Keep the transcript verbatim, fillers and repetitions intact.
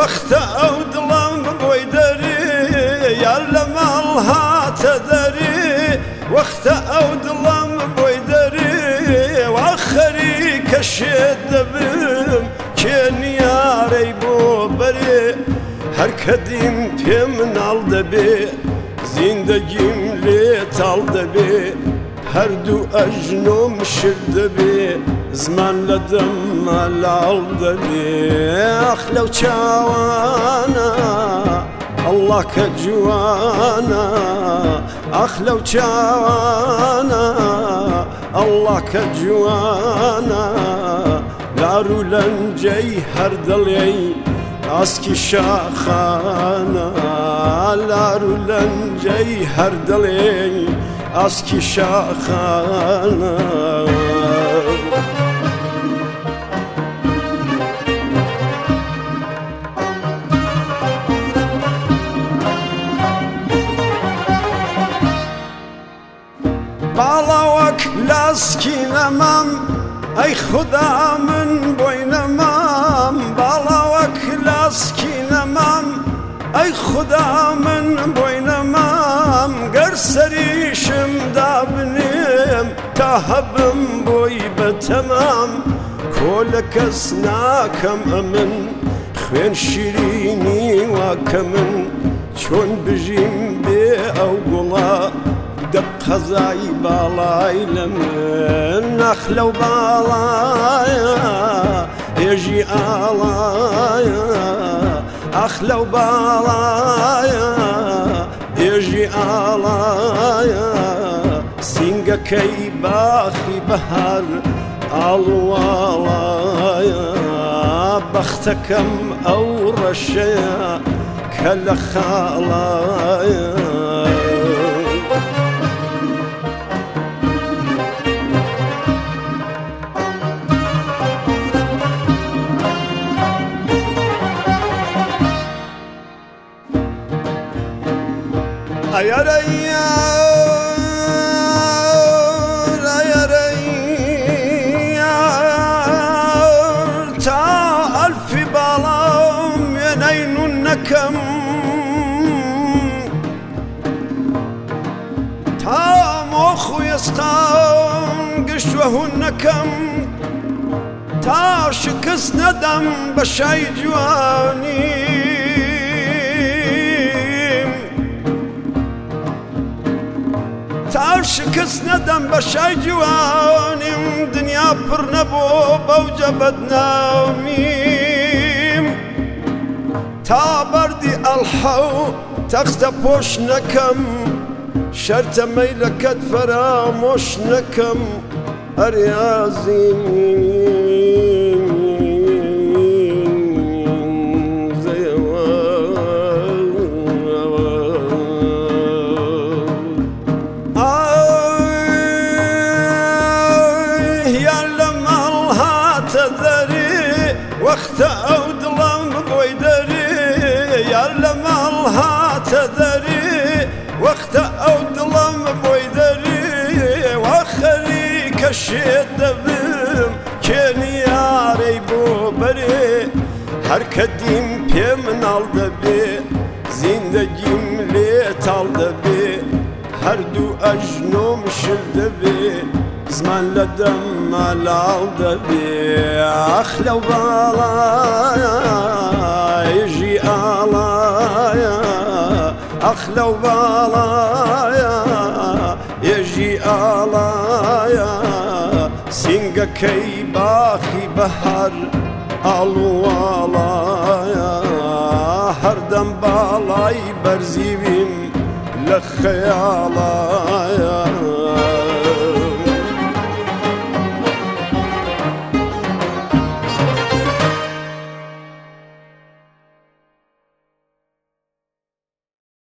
وەختە ئەو دڵم بۆی دەری یار لە ماڵ هاتە دەری وەختە ئەو دڵم بۆی دەری وا خەریکە شێت دەبم کێنیارەی بۆ بەرێ هەر کەدیم پێ مناڵ دەبێ زیندەگیم لێ تاڵ دەبێ هەردوو ئەژنۆم شر دەبێ زمان لە دەمە لاڵ دەبێ ئەخ لەو چاوانە ئەڵڵا کە جوانە ئەخ لەو چاوانە ئەڵڵا کە جوانە لار و لەنجەی هەر دڵێی ئاسکی شاخانە لار و لەنجەی هەر دڵێی ئاسکی شاخانە باڵا وەک لاسکی نەمام ئەی خودا من بۆی نەمام باڵا وەک لاسکی نەمام ئەی خودا من بۆی نەمام گەر سەریشم دابنێم تا هەبم بۆی بەتەمام کۆ لە کەس ناکەم ئەمن خوێن شیرینی واکە من چۆن بژیم بێ ئەو گوڵا دەب قەزای باڵای لە من نەخ لەو باڵایە هێژی ئاڵایە ئەخ لەو باڵایە هێژی ئاڵایە سینگەکەی باخی بەهار ئاڵواڵایە بەختەکەم ئەو ڕەشەیە کە لە خاڵایە ئەیەرەی یار ئەیەرەی یار تا ئەلفی باڵام وێنەی نون نەکەم تا مۆخ و ئێستام گشتوە هون نەکەم تا شکست نەدەم بە شای جوانی تا شکست نەدەم بە شای جوانیم دنیا پڕ نەبوو بەوجە بەدنامیم تا بەردی ئەڵحە و تەختە پۆش نەکەم شەرتە مەیلەکەت فەرامۆش نەکەم ئەریازیم وەختە ئەو دڵم بۆی دەری یار لە ماڵ هاتە دەری وەختە ئەو دڵم بۆی دەری وا خەریکە شێت دەبم کێنیارەی بۆ بەرێ هەر کەدیم پێ مناڵ دەبێ زیندەگیم لێ تاڵ دەبێ هەردوو ئەژنۆم شل دەبێ زمان لە دەمە لاڵ دەبێ ئەخ لەو باڵایە هێژی ئاڵایە ئەخ لەو باڵایە هێژی ئاڵایە سینگەکەی باخی بەهار ئاڵواڵایە هەردەم باڵای بەرزیویم لە خەیاڵایە